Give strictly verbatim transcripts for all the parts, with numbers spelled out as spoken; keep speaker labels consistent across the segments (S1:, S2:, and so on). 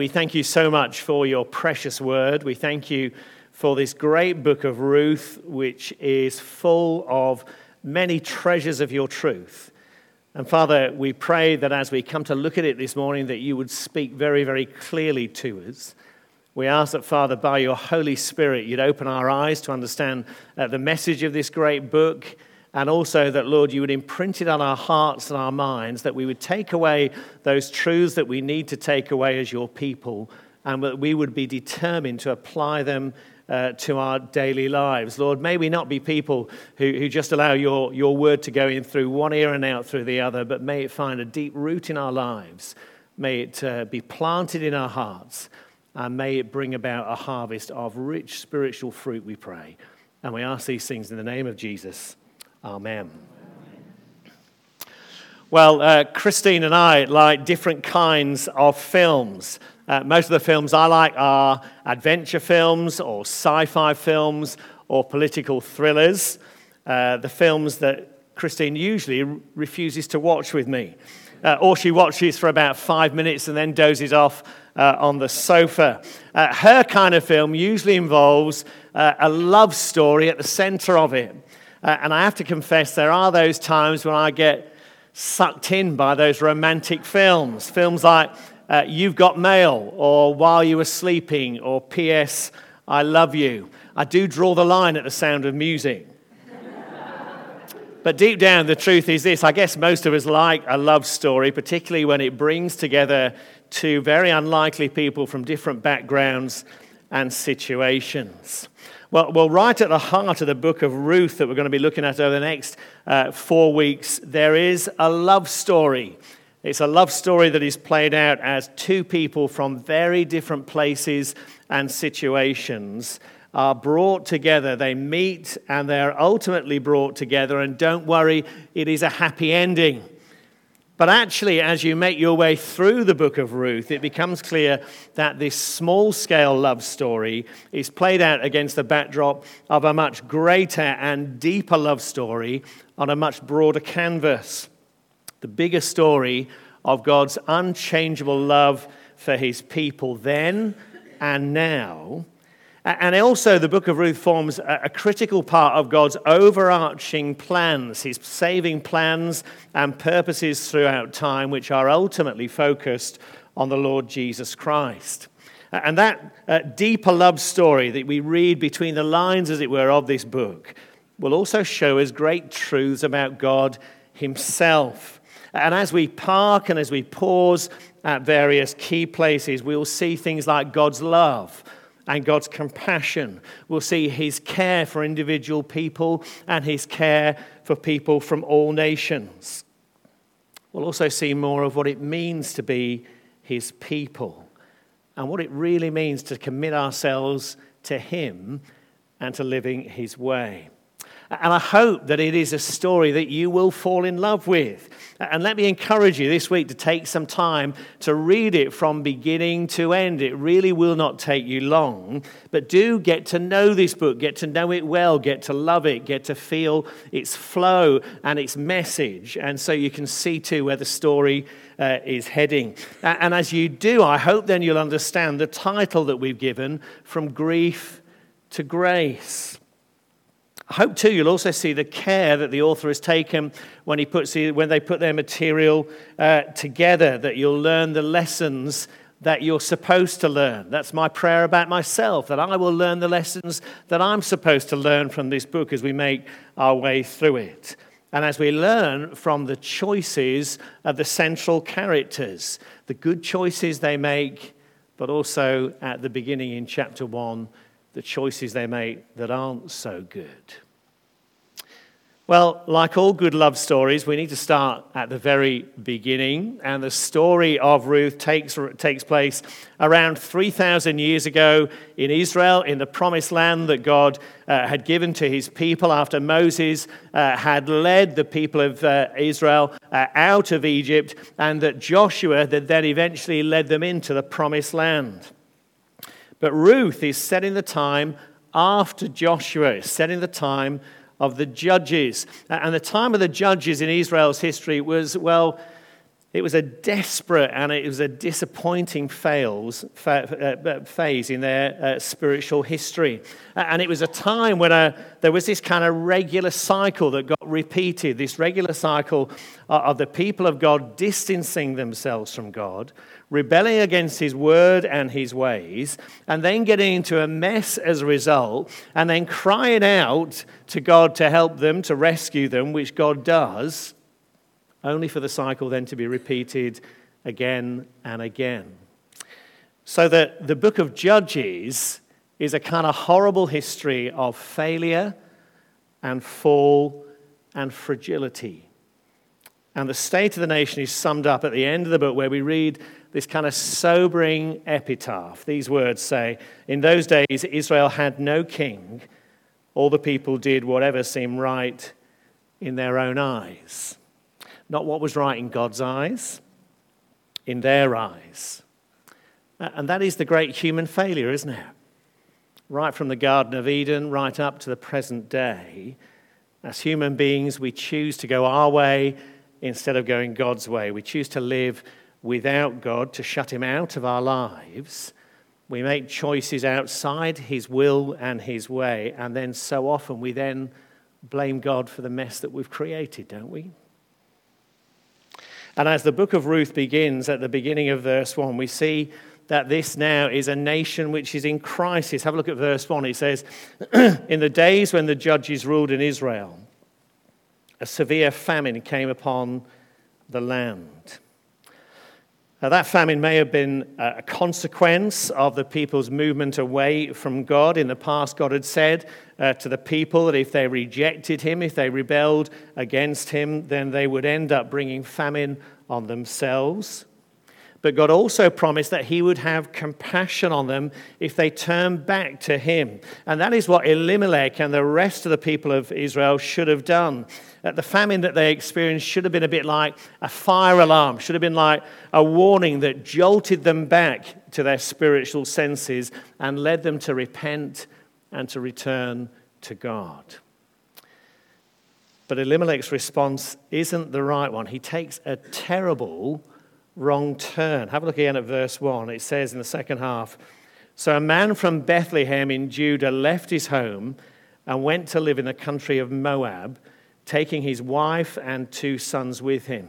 S1: We thank you so much for your precious word. We thank you for this great book of Ruth, which is full of many treasures of your truth. And Father, we pray that as we come to look at it this morning, that you would speak very, very clearly to us. We ask that, Father, by your Holy Spirit, you'd open our eyes to understand uh, the message of this great book, and also that, Lord, you would imprint it on our hearts and our minds, that we would take away those truths that we need to take away as your people, and that we would be determined to apply them uh, to our daily lives. Lord, may we not be people who, who just allow your, your word to go in through one ear and out through the other, but may it find a deep root in our lives. May it uh, be planted in our hearts, and may it bring about a harvest of rich spiritual fruit, we pray. And we ask these things in the name of Jesus. Amen. Well, uh, Christine and I like different kinds of films. Uh, most of the films I like are adventure films or sci-fi films or political thrillers. Uh, the films that Christine usually refuses to watch with me. Uh, or she watches for about five minutes and then dozes off uh, on the sofa. Uh, her kind of film usually involves uh, a love story at the center of it. Uh, and I have to confess, there are those times when I get sucked in by those romantic films. Films like uh, You've Got Mail, or While You Were Sleeping, or P S I Love You. I do draw the line at the sound of music. But deep down, the truth is this. I guess most of us like a love story, particularly when it brings together two very unlikely people from different backgrounds and situations. Well, well, right at the heart of the book of Ruth that we're going to be looking at over the next uh, four weeks, there is a love story. It's a love story that is played out as two people from very different places and situations are brought together. They meet and they are ultimately brought together. And don't worry, it is a happy ending. But actually, as you make your way through the book of Ruth, it becomes clear that this small-scale love story is played out against the backdrop of a much greater and deeper love story on a much broader canvas. The bigger story of God's unchangeable love for his people then and now. And also the book of Ruth forms a critical part of God's overarching plans, his saving plans and purposes throughout time, which are ultimately focused on the Lord Jesus Christ. And that uh, deeper love story that we read between the lines, as it were, of this book will also show us great truths about God himself. And as we park and as we pause at various key places, we will see things like God's love and God's compassion. We'll see his care for individual people and his care for people from all nations. We'll also see more of what it means to be his people and what it really means to commit ourselves to him and to living his way. And I hope that it is a story that you will fall in love with. And let me encourage you this week to take some time to read it from beginning to end. It really will not take you long. But do get to know this book, get to know it well, get to love it, get to feel its flow and its message. And so you can see too where the story uh, is heading. And as you do, I hope then you'll understand the title that we've given, From Grief to Grace. I hope, too, you'll also see the care that the author has taken when he puts when they put their material uh, together, that you'll learn the lessons that you're supposed to learn. That's my prayer about myself, that I will learn the lessons that I'm supposed to learn from this book as we make our way through it. And as we learn from the choices of the central characters, the good choices they make, but also at the beginning in chapter one, the choices they make that aren't so good. Well, like all good love stories, we need to start at the very beginning. And the story of Ruth takes, takes place around three thousand years ago in Israel, in the promised land that God uh, had given to his people after Moses uh, had led the people of uh, Israel uh, out of Egypt, and that Joshua had then eventually led them into the promised land. But Ruth is set in the time after Joshua, is set in the time of the judges. And the time of the judges in Israel's history was, well, It was a desperate and it was a disappointing fails, fa- uh, phase in their uh, spiritual history. And it was a time when uh, there was this kind of regular cycle that got repeated, this regular cycle of the people of God distancing themselves from God, rebelling against his word and his ways, and then getting into a mess as a result, and then crying out to God to help them, to rescue them, which God does, only for the cycle then to be repeated again and again. So that the book of Judges is a kind of horrible history of failure and fall and fragility. And the state of the nation is summed up at the end of the book, where we read this kind of sobering epitaph. These words say, "In those days Israel had no king. All the people did whatever seemed right in their own eyes." Not what was right in God's eyes, in their eyes. And that is the great human failure, isn't it? Right from the Garden of Eden, right up to the present day, as human beings, we choose to go our way instead of going God's way. We choose to live without God, to shut him out of our lives. We make choices outside his will and his way, and then so often we then blame God for the mess that we've created, don't we? And as the book of Ruth begins at the beginning of verse one, we see that this now is a nation which is in crisis. Have a look at verse one. It says, "In the days when the judges ruled in Israel, a severe famine came upon the land." Now, that famine may have been a consequence of the people's movement away from God. In the past, God had said uh, to the people that if they rejected him, if they rebelled against him, then they would end up bringing famine on themselves. But God also promised that he would have compassion on them if they turned back to him. And that is what Elimelech and the rest of the people of Israel should have done. That the famine that they experienced should have been a bit like a fire alarm, should have been like a warning that jolted them back to their spiritual senses and led them to repent and to return to God. But Elimelech's response isn't the right one. He takes a terrible wrong turn. Have a look again at verse one. It says in the second half, "So a man from Bethlehem in Judah left his home and went to live in the country of Moab, taking his wife and two sons with him.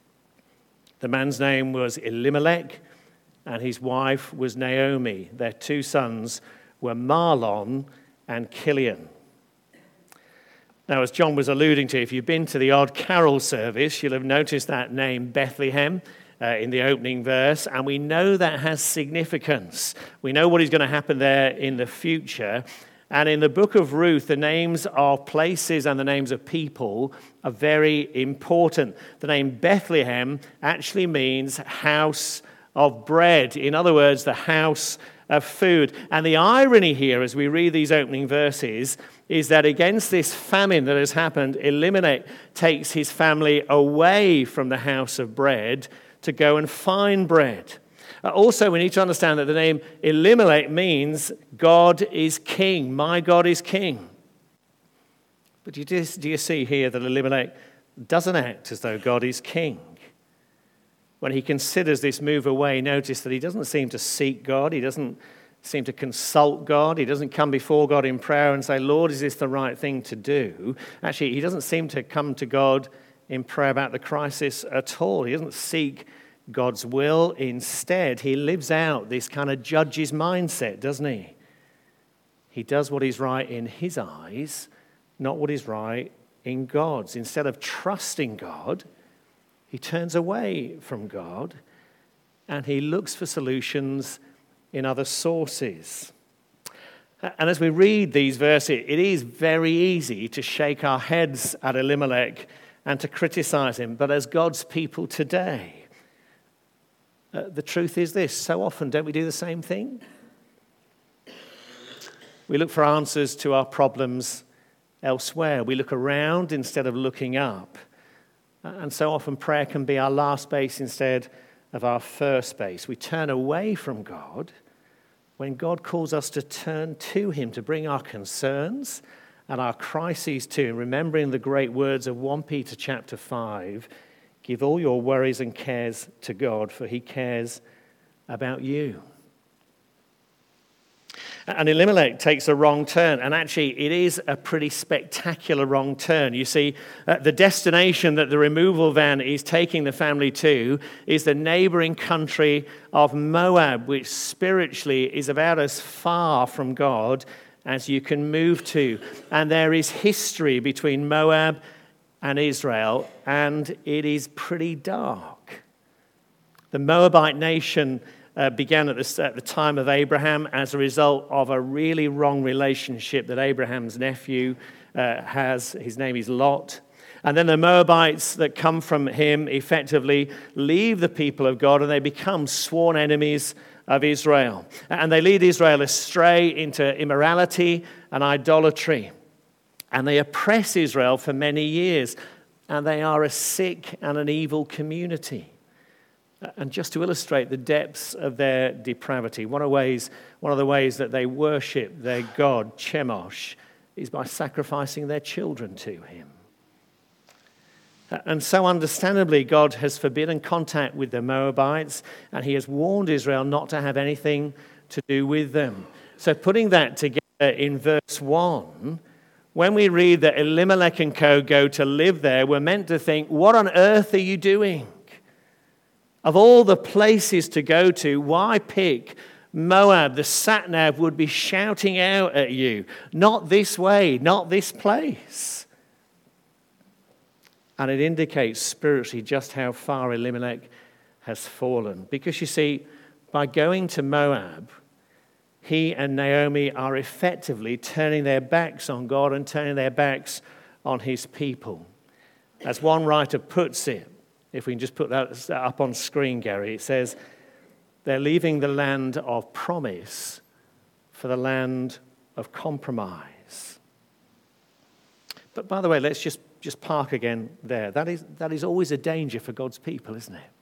S1: The man's name was Elimelech, and his wife was Naomi. Their two sons were Mahlon and Kilion." Now, as John was alluding to, if you've been to the odd carol service, you'll have noticed that name Bethlehem Uh, in the opening verse, and we know that has significance. We know what is going to happen there in the future. And in the book of Ruth, the names of places and the names of people are very important. The name Bethlehem actually means house of bread. In other words, the house of food. And the irony here, as we read these opening verses, is that against this famine that has happened, Elimelech takes his family away from the house of bread to go and find bread. Uh, also, we need to understand that the name Elimelech means God is king. My God is king. But do you, just, do you see here that Elimelech doesn't act as though God is king? When he considers this move away, notice that he doesn't seem to seek God. He doesn't seem to consult God. He doesn't come before God in prayer and say, "Lord, is this the right thing to do?" Actually, he doesn't seem to come to God in prayer about the crisis at all. He doesn't seek God's will. Instead, he lives out this kind of judge's mindset, doesn't he? He does what is right in his eyes, not what is right in God's. Instead of trusting God, he turns away from God and he looks for solutions in other sources. And as we read these verses, it is very easy to shake our heads at Elimelech and to criticize him. But as God's people today, uh, the truth is this: so often don't we do the same thing? We look for answers to our problems elsewhere. We look around instead of looking up. And so often prayer can be our last base instead of our first base. We turn away from God when God calls us to turn to him, to bring our concerns and our crises to him, remembering the great words of First Peter chapter five, Give all your worries and cares to God, for he cares about you. And Elimelech takes a wrong turn, and actually it is a pretty spectacular wrong turn. You see, uh, the destination that the removal van is taking the family to is the neighboring country of Moab, which spiritually is about as far from God as you can move to. And there is history between Moab and Israel, and it is pretty dark. The Moabite nation Uh, began at the, at the time of Abraham as a result of a really wrong relationship that Abraham's nephew uh, has. His name is Lot. And then the Moabites that come from him effectively leave the people of God and they become sworn enemies of Israel. And they lead Israel astray into immorality and idolatry. And they oppress Israel for many years. And they are a sick and an evil community. And just to illustrate the depths of their depravity, one of, ways, one of the ways that they worship their god, Chemosh, is by sacrificing their children to him. And so understandably, God has forbidden contact with the Moabites, and he has warned Israel not to have anything to do with them. So putting that together in verse one, when we read that Elimelech and co. go to live there, we're meant to think, what on earth are you doing? Of all the places to go to, why pick Moab? The sat-nav would be shouting out at you, not this way, not this place. And it indicates spiritually just how far Elimelech has fallen. Because you see, by going to Moab, he and Naomi are effectively turning their backs on God and turning their backs on his people. As one writer puts it, if we can just put that up on screen, Gary, it says, they're leaving the land of promise for the land of compromise. But by the way, let's just, just park again there. That is, that is always a danger for God's people, isn't it?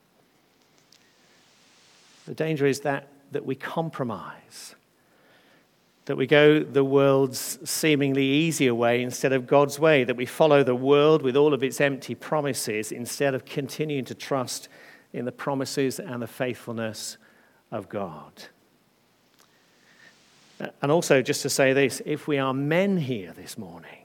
S1: The danger is that, that we compromise, that we go the world's seemingly easier way instead of God's way, that we follow the world with all of its empty promises instead of continuing to trust in the promises and the faithfulness of God. And also, just to say this, if we are men here this morning,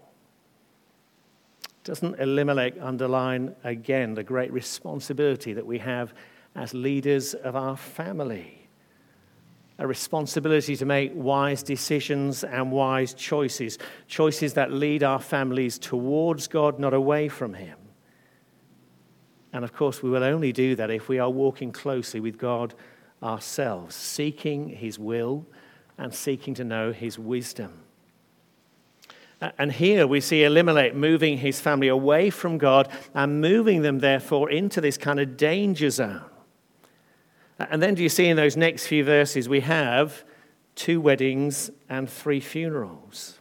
S1: doesn't Elimelech underline again the great responsibility that we have as leaders of our family? A responsibility to make wise decisions and wise choices, choices that lead our families towards God, not away from him. And of course, we will only do that if we are walking closely with God ourselves, seeking his will and seeking to know his wisdom. And here we see Elimelech moving his family away from God and moving them, therefore, into this kind of danger zone. And then do you see in those next few verses we have two weddings and three funerals.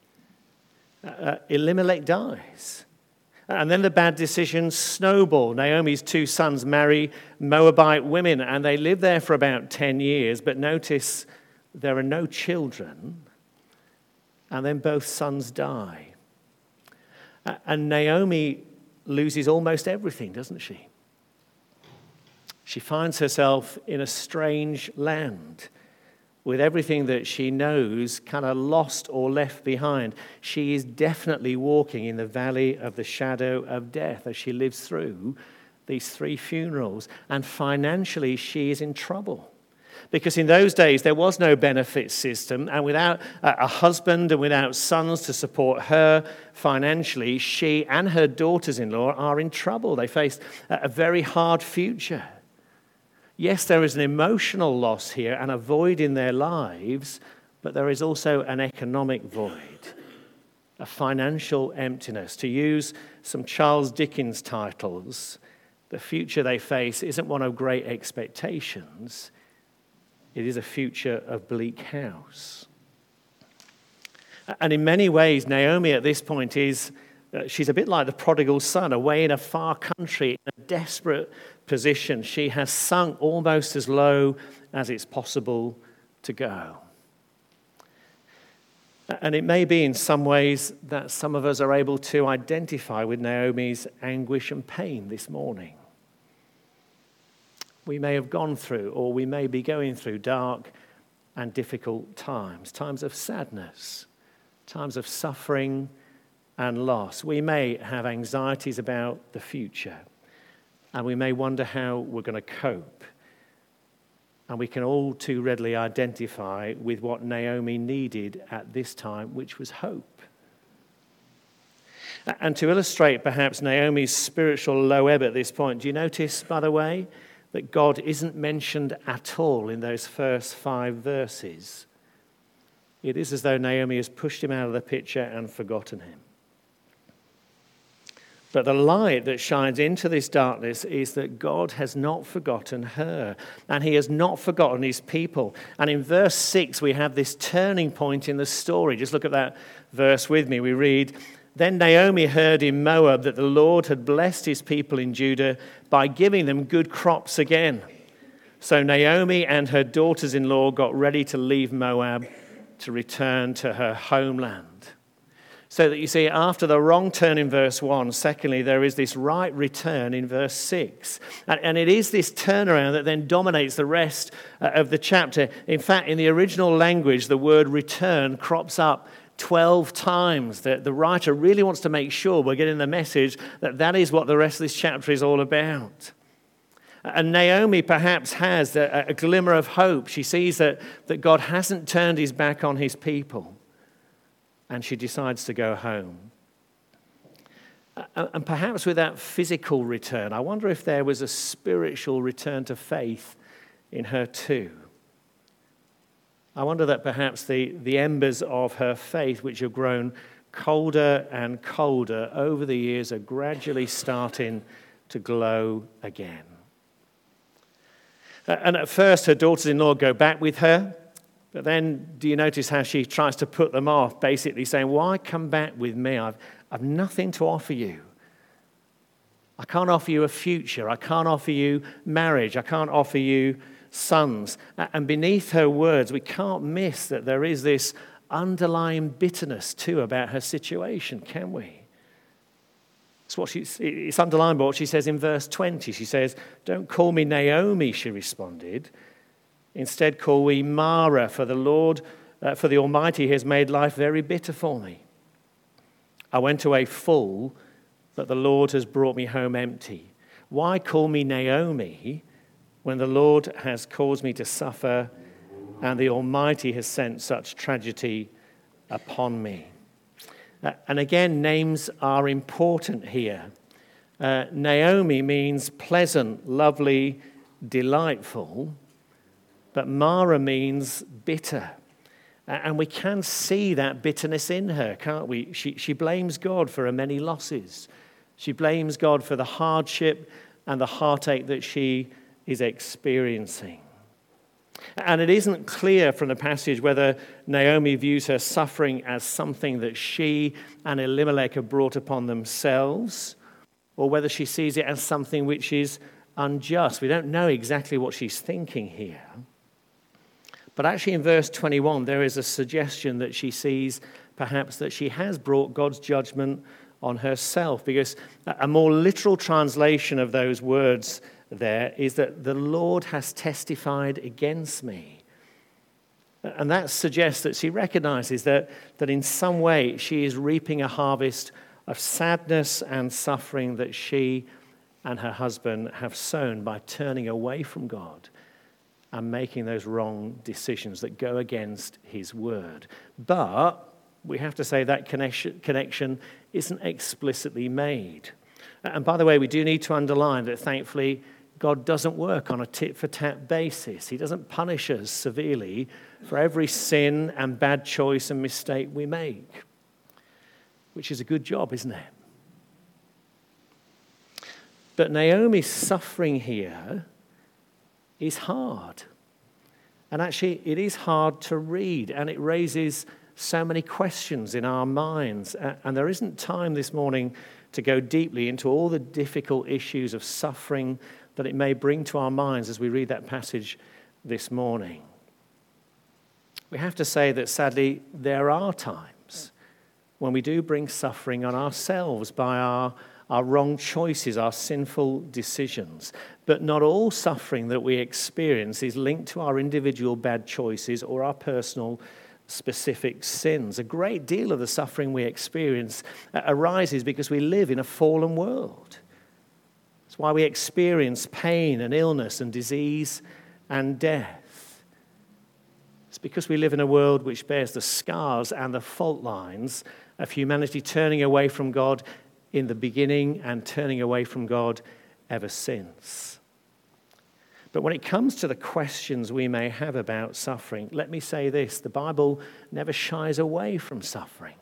S1: Uh, Elimelech dies. And then the bad decisions snowball. Naomi's two sons marry Moabite women, and they live there for about ten years. But notice there are no children, and then both sons die. And Naomi loses almost everything, doesn't she? She finds herself in a strange land with everything that she knows kind of lost or left behind. She is definitely walking in the valley of the shadow of death as she lives through these three funerals. And financially, she is in trouble. Because in those days, there was no benefit system, and without a husband and without sons to support her financially, she and her daughters-in-law are in trouble. They face a very hard future. Yes, there is an emotional loss here and a void in their lives, but there is also an economic void, a financial emptiness. To use some Charles Dickens titles, the future they face isn't one of great expectations. It is a future of bleak house. And in many ways, Naomi at this point is, uh, she's a bit like the prodigal son, away in a far country, in a desperate position. She has sunk almost as low as it's possible to go. And it may be in some ways that some of us are able to identify with Naomi's anguish and pain this morning. We may have gone through, or we may be going through dark and difficult times, times of sadness, times of suffering and loss. We may have anxieties about the future, and we may wonder how we're going to cope. And we can all too readily identify with what Naomi needed at this time, which was hope. And to illustrate perhaps Naomi's spiritual low ebb at this point, do you notice, by the way, that God isn't mentioned at all in those first five verses? It is as though Naomi has pushed him out of the picture and forgotten him. But the light that shines into this darkness is that God has not forgotten her, and he has not forgotten his people. And in verse six, we have this turning point in the story. Just look at that verse with me. We read, "Then Naomi heard in Moab that the Lord had blessed his people in Judah by giving them good crops again. So Naomi and her daughters-in-law got ready to leave Moab to return to her homeland." So that you see, after the wrong turn in verse one, secondly, there is this right return in verse six. And, and it is this turnaround that then dominates the rest uh, of the chapter. In fact, in the original language, the word return crops up twelve times. The, the writer really wants to make sure we're getting the message that that is what the rest of this chapter is all about. And Naomi perhaps has a, a glimmer of hope. She sees that, that God hasn't turned his back on his people. And she decides to go home. And perhaps with that physical return, I wonder if there was a spiritual return to faith in her too. I wonder that perhaps the, the embers of her faith, which have grown colder and colder over the years, are gradually starting to glow again. And at first, her daughters-in-law go back with her. But then, do you notice how she tries to put them off, basically saying, "Why come back with me? I've, I've nothing to offer you. I can't offer you a future. I can't offer you marriage. I can't offer you sons." And beneath her words, we can't miss that there is this underlying bitterness too about her situation, can we? It's, what she, it's underlined by what she says in verse twenty. She says, "Don't call me Naomi," she responded. "Instead, call me Mara, for the Lord, uh, for the Almighty has made life very bitter for me. I went away full, but the Lord has brought me home empty. Why call me Naomi when the Lord has caused me to suffer and the Almighty has sent such tragedy upon me?" Uh, and again, names are important here. Uh, Naomi means pleasant, lovely, delightful. But Mara means bitter. And we can see that bitterness in her, can't we? She, she blames God for her many losses. She blames God for the hardship and the heartache that she is experiencing. And it isn't clear from the passage whether Naomi views her suffering as something that she and Elimelech have brought upon themselves, or whether she sees it as something which is unjust. We don't know exactly what she's thinking here. But actually in verse twenty-one, there is a suggestion that she sees perhaps that she has brought God's judgment on herself, because a more literal translation of those words there is that the Lord has testified against me. And that suggests that she recognizes that, that in some way she is reaping a harvest of sadness and suffering that she and her husband have sown by turning away from God and making those wrong decisions that go against his word. But we have to say that connection, connection isn't explicitly made. And by the way, we do need to underline that thankfully God doesn't work on a tit-for-tat basis. He doesn't punish us severely for every sin and bad choice and mistake we make, which is a good job, isn't it? But Naomi's suffering here is hard. And actually, it is hard to read, and it raises so many questions in our minds. And there isn't time this morning to go deeply into all the difficult issues of suffering that it may bring to our minds as we read that passage this morning. We have to say that sadly, there are times when we do bring suffering on ourselves by our our wrong choices, our sinful decisions. But not all suffering that we experience is linked to our individual bad choices or our personal specific sins. A great deal of the suffering we experience arises because we live in a fallen world. It's why we experience pain and illness and disease and death. It's because we live in a world which bears the scars and the fault lines of humanity turning away from God in the beginning and turning away from God ever since. But when it comes to the questions we may have about suffering, let me say this: the Bible never shies away from suffering.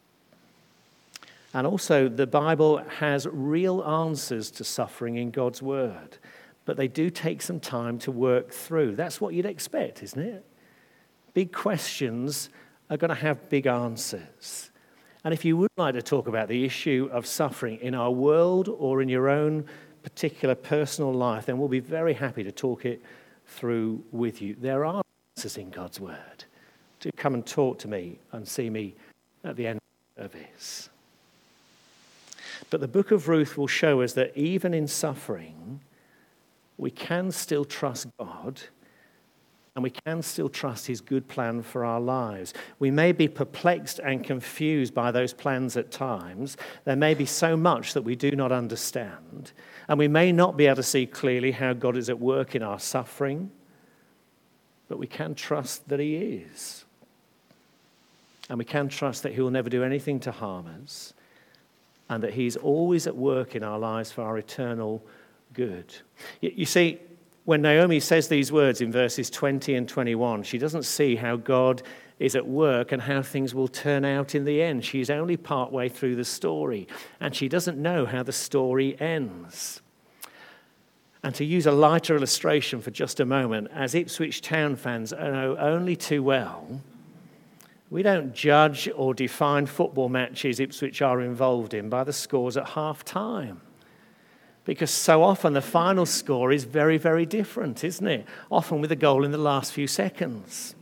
S1: And also, the Bible has real answers to suffering in God's Word, but they do take some time to work through. That's what you'd expect, isn't it? Big questions are going to have big answers. And if you would like to talk about the issue of suffering in our world or in your own particular personal life, then we'll be very happy to talk it through with you. There are answers in God's Word. Do come and talk to me and see me at the end of this. But the book of Ruth will show us that even in suffering, we can still trust God, and we can still trust his good plan for our lives. We may be perplexed and confused by those plans at times. There may be so much that we do not understand, and we may not be able to see clearly how God is at work in our suffering, but we can trust that he is. And we can trust that he will never do anything to harm us, and that he's always at work in our lives for our eternal good. You see, when Naomi says these words in verses twenty and twenty-one, she doesn't see how God is at work and how things will turn out in the end. She's only partway through the story, and she doesn't know how the story ends. And to use a lighter illustration for just a moment, as Ipswich Town fans know only too well, we don't judge or define football matches Ipswich are involved in by the scores at half time. Because so often the final score is very, very different, isn't it? Often with a goal in the last few seconds.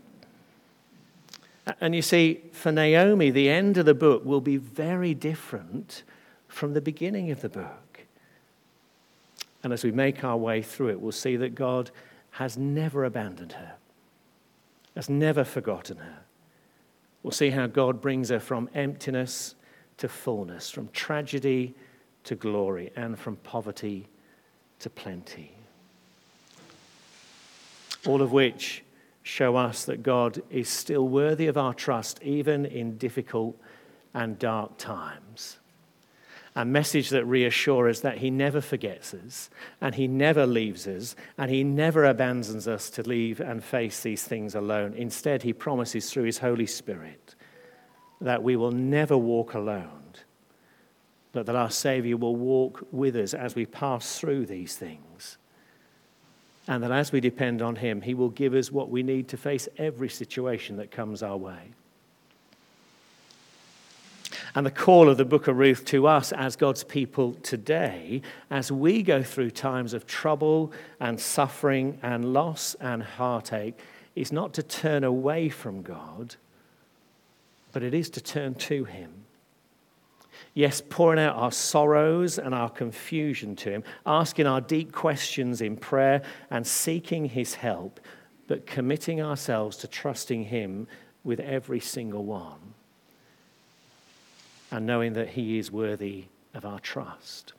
S1: And you see, for Naomi, the end of the book will be very different from the beginning of the book. And as we make our way through it, we'll see that God has never abandoned her, has never forgotten her. We'll see how God brings her from emptiness to fullness, from tragedy to glory, and from poverty to plenty. All of which show us that God is still worthy of our trust, even in difficult and dark times. A message that reassures us that he never forgets us, and he never leaves us, and he never abandons us to leave and face these things alone. Instead, he promises through his Holy Spirit that we will never walk alone, but that our Saviour will walk with us as we pass through these things. And that as we depend on him, he will give us what we need to face every situation that comes our way. And the call of the book of Ruth to us as God's people today, as we go through times of trouble and suffering and loss and heartache, is not to turn away from God, but it is to turn to him. Yes, pouring out our sorrows and our confusion to him, asking our deep questions in prayer and seeking his help, but committing ourselves to trusting him with every single one, and knowing that he is worthy of our trust.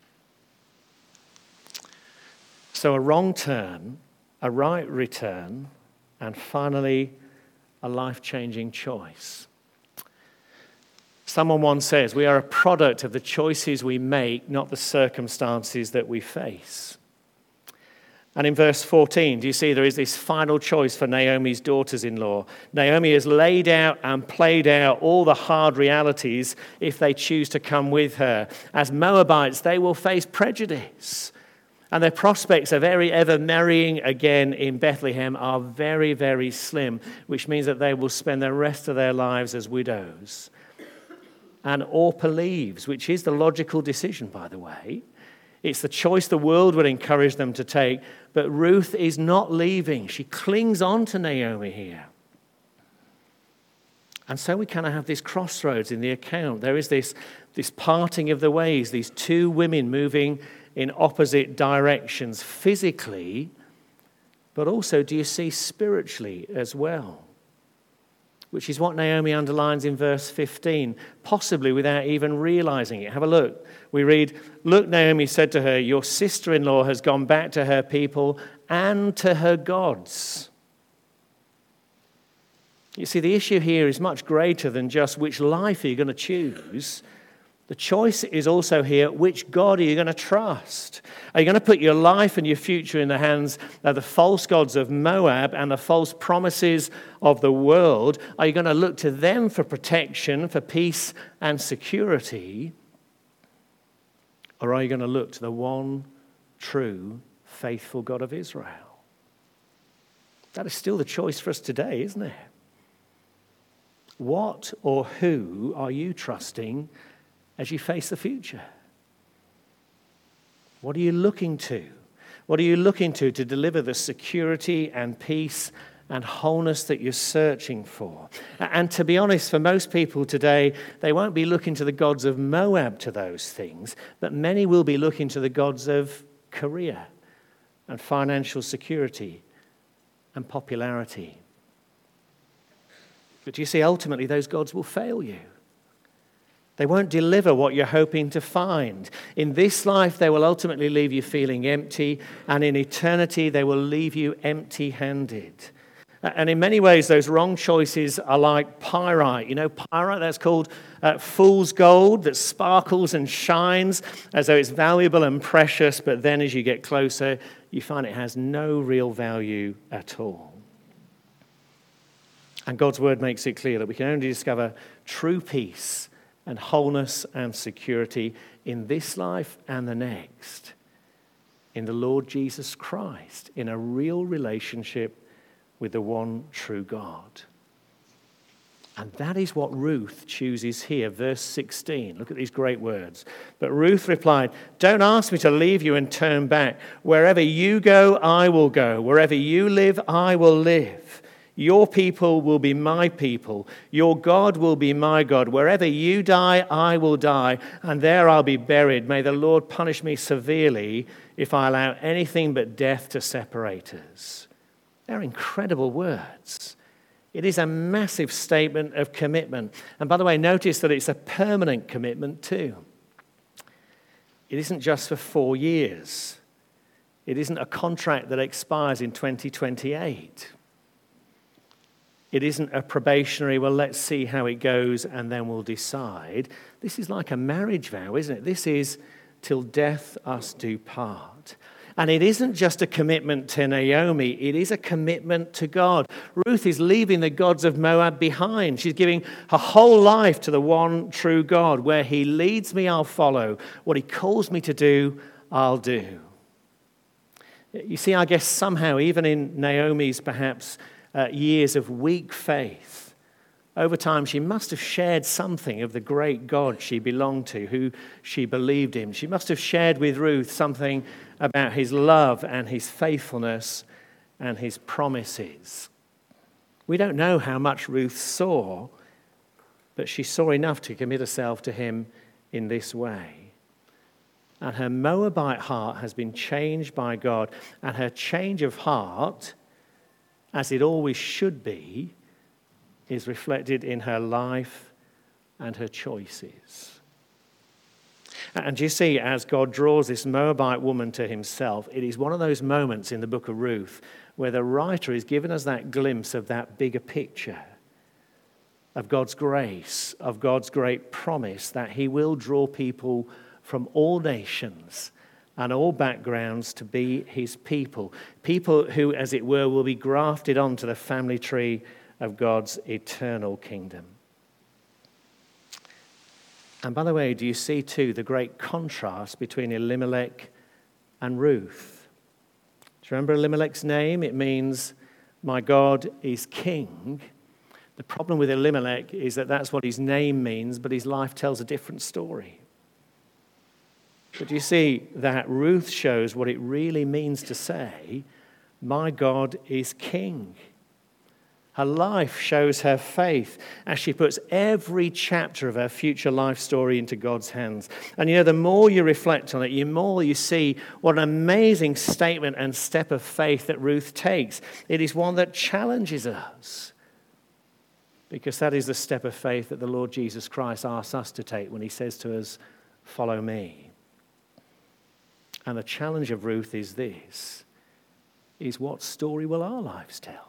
S1: So a wrong turn, a right return, and finally, a life-changing choice. Someone once says, we are a product of the choices we make, not the circumstances that we face. And in verse fourteen, do you see there is this final choice for Naomi's daughters-in-law? Naomi has laid out and played out all the hard realities if they choose to come with her. As Moabites, they will face prejudice. And their prospects of ever, ever marrying again in Bethlehem are very, very slim, which means that they will spend the rest of their lives as widows. And Orpah leaves, which is the logical decision, by the way. It's the choice the world would encourage them to take. But Ruth is not leaving. She clings on to Naomi here. And so we kind of have this crossroads in the account. There is this, this parting of the ways, these two women moving in opposite directions physically, but also, do you see, spiritually as well? Which is what Naomi underlines in verse fifteen, possibly without even realizing it. Have a look. We read, "Look, Naomi said to her, your sister-in-law has gone back to her people and to her gods." You see, the issue here is much greater than just which life are you going to choose. The choice is also here, which God are you going to trust? Are you going to put your life and your future in the hands of the false gods of Moab and the false promises of the world? Are you going to look to them for protection, for peace and security? Or are you going to look to the one true, faithful God of Israel? That is still the choice for us today, isn't it? What or who are you trusting as you face the future? What are you looking to? What are you looking to to deliver the security and peace and wholeness that you're searching for? And to be honest, for most people today, they won't be looking to the gods of Moab to those things, but many will be looking to the gods of career and financial security and popularity. But you see, ultimately, those gods will fail you. They won't deliver what you're hoping to find. In this life, they will ultimately leave you feeling empty, and in eternity, they will leave you empty-handed. And in many ways, those wrong choices are like pyrite. You know, pyrite, that's called uh, fool's gold, that sparkles and shines as though it's valuable and precious, but then as you get closer, you find it has no real value at all. And God's word makes it clear that we can only discover true peace and wholeness and security in this life and the next, in the Lord Jesus Christ, in a real relationship with the one true God. And that is what Ruth chooses here, verse sixteen. Look at these great words. But Ruth replied, "Don't ask me to leave you and turn back. Wherever you go, I will go. Wherever you live, I will live. Your people will be my people. Your God will be my God. Wherever you die, I will die, and there I'll be buried. May the Lord punish me severely if I allow anything but death to separate us." They're incredible words. It is a massive statement of commitment. And by the way, notice that it's a permanent commitment too. It isn't just for four years. It isn't a contract that expires in twenty twenty-eight. It isn't a probationary, well, let's see how it goes and then we'll decide. This is like a marriage vow, isn't it? This is till death us do part. And it isn't just a commitment to Naomi, it is a commitment to God. Ruth is leaving the gods of Moab behind. She's giving her whole life to the one true God. Where he leads me, I'll follow. What he calls me to do, I'll do. You see, I guess somehow, even in Naomi's perhaps Uh, years of weak faith, over time she must have shared something of the great God she belonged to, who she believed in. She must have shared with Ruth something about his love and his faithfulness and his promises. We don't know how much Ruth saw, but she saw enough to commit herself to him in this way. And her Moabite heart has been changed by God, and her change of heart, as it always should be, is reflected in her life and her choices. And you see, as God draws this Moabite woman to himself, it is one of those moments in the book of Ruth where the writer is giving us that glimpse of that bigger picture of God's grace, of God's great promise that he will draw people from all nations and all backgrounds to be his people. People who, as it were, will be grafted onto the family tree of God's eternal kingdom. And by the way, do you see too the great contrast between Elimelech and Ruth? Do you remember Elimelech's name? It means, my God is king. The problem with Elimelech is that that's what his name means, but his life tells a different story. But you see that Ruth shows what it really means to say, my God is king. Her life shows her faith as she puts every chapter of her future life story into God's hands. And you know, the more you reflect on it, the more you see what an amazing statement and step of faith that Ruth takes. It is one that challenges us, because that is the step of faith that the Lord Jesus Christ asks us to take when he says to us, "Follow me." And the challenge of Ruth is this, is what story will our lives tell?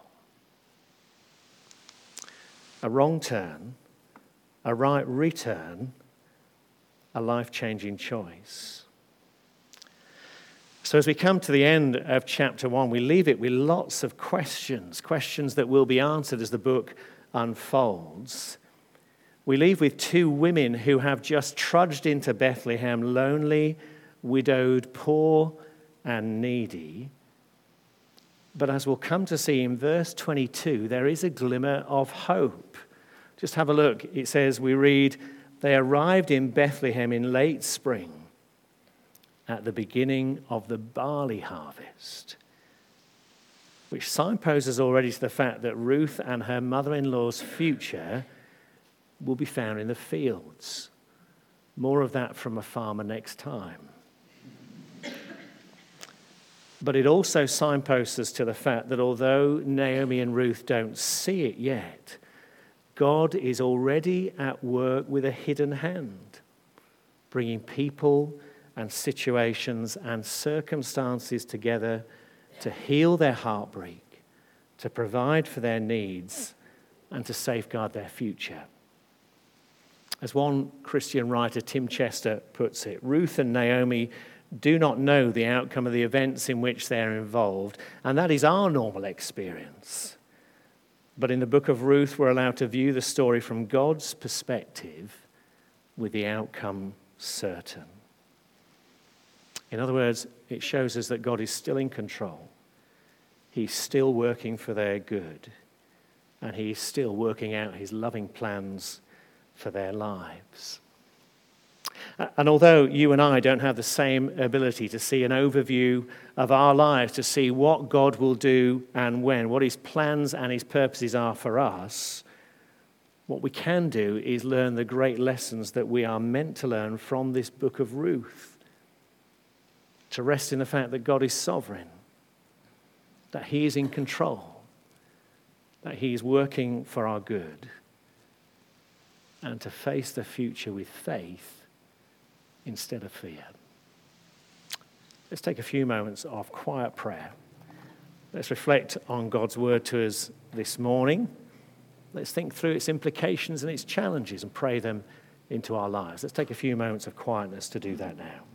S1: A wrong turn, a right return, a life-changing choice. So as we come to the end of chapter one, we leave it with lots of questions, questions that will be answered as the book unfolds. We leave with two women who have just trudged into Bethlehem, lonely, widowed, poor, and needy. But as we'll come to see in verse twenty-two, there is a glimmer of hope. Just have a look. It says, we read, they arrived in Bethlehem in late spring at the beginning of the barley harvest, which signposes already to the fact that Ruth and her mother-in-law's future will be found in the fields. More of that from a farmer next time. But it also signposts us to the fact that although Naomi and Ruth don't see it yet, God is already at work with a hidden hand, bringing people and situations and circumstances together to heal their heartbreak, to provide for their needs, and to safeguard their future. As one Christian writer, Tim Chester, puts it, Ruth and Naomi do not know the outcome of the events in which they're involved, and that is our normal experience. But in the book of Ruth, we're allowed to view the story from God's perspective with the outcome certain. In other words, it shows us that God is still in control. He's still working for their good, and he's still working out his loving plans for their lives. And although you and I don't have the same ability to see an overview of our lives, to see what God will do and when, what his plans and his purposes are for us, what we can do is learn the great lessons that we are meant to learn from this book of Ruth. To rest in the fact that God is sovereign, that he is in control, that he is working for our good, and to face the future with faith instead of fear. Let's take a few moments of quiet prayer. Let's reflect on God's word to us this morning. Let's think through its implications and its challenges and pray them into our lives. Let's take a few moments of quietness to do that now.